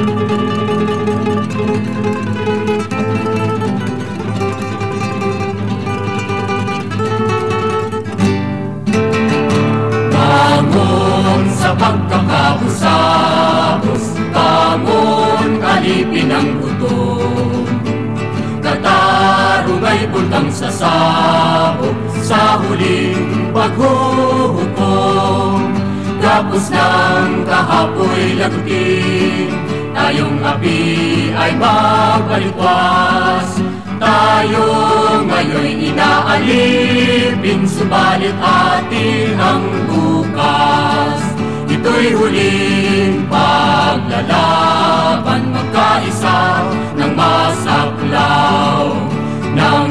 Bangon sa pagkakahusahos, bangon alipin ang gutom. Katarungay bultang sa sabog, sa huling paghuhukom. Gapos ng kahapoy lagutin, tayong api ay magbalikwas. Tayo ngayon'y inaalipin, subalit atin ang bukas. Ito'y huling paglalaban, magkaisa ng masaklaw ng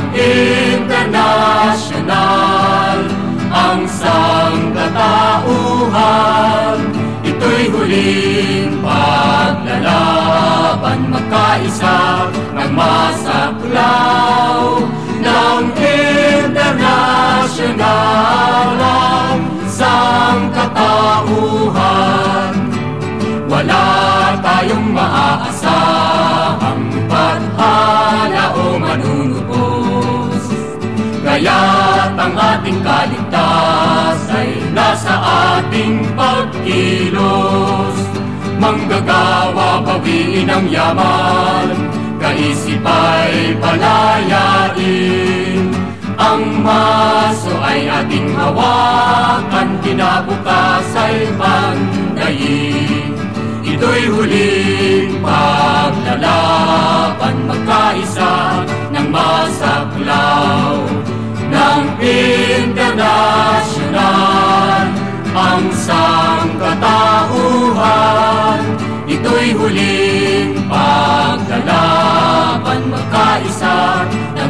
internasyonal ang sangkatauhan. Ito'y huling paglalaban, magkaisa ng masaklaw ng internasyonal ang sangkatauhan. Wala tayong maaasahang paghala o manunubos, kaya't ang ating kaligtas ay nasa ating pagkilos. Manggagawa bawiin ang yaman, kaisip ay palayain. Ang maso ay ating hawakan, kinabukas ay pandayin. Ito'y huling paglalaban, magkaisa ng masaklaw ng internasyonal ang sangkatauhan. Ito'y huling paglalaban, magkaisa